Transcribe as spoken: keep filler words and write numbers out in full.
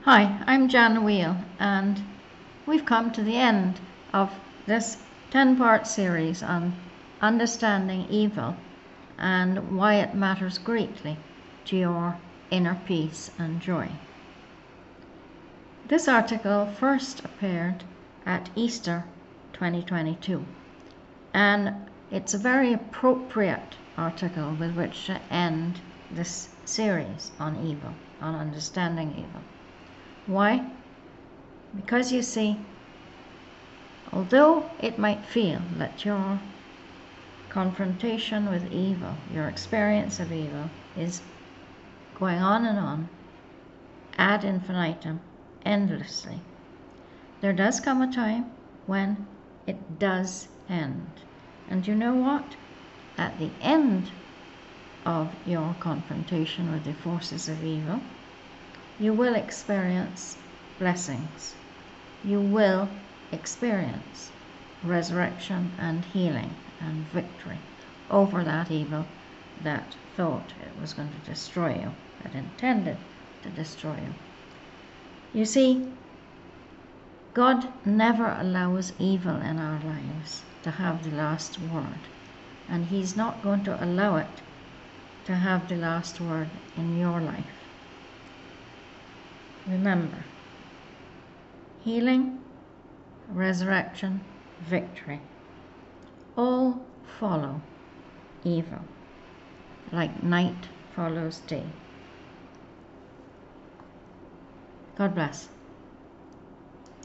Hi, I'm Jan Wheel, and we've come to the end of this ten-part series on understanding evil and why it matters greatly to your inner peace and joy. This article first appeared at Easter twenty twenty-two, and it's a very appropriate article with which to end this series on evil, on understanding evil. Why? Because you see, although it might feel that your confrontation with evil, your experience of evil, is going on and on, ad infinitum, endlessly, there does come a time when it does end. And you know what? At the end of your confrontation with the forces of evil, you will experience blessings. You will experience resurrection and healing and victory over that evil that thought it was going to destroy you, that intended to destroy you. You see, God never allows evil in our lives to have the last word, and He's not going to allow it to have the last word in your life. Remember, healing, resurrection, victory all follow evil, like night follows day. God bless.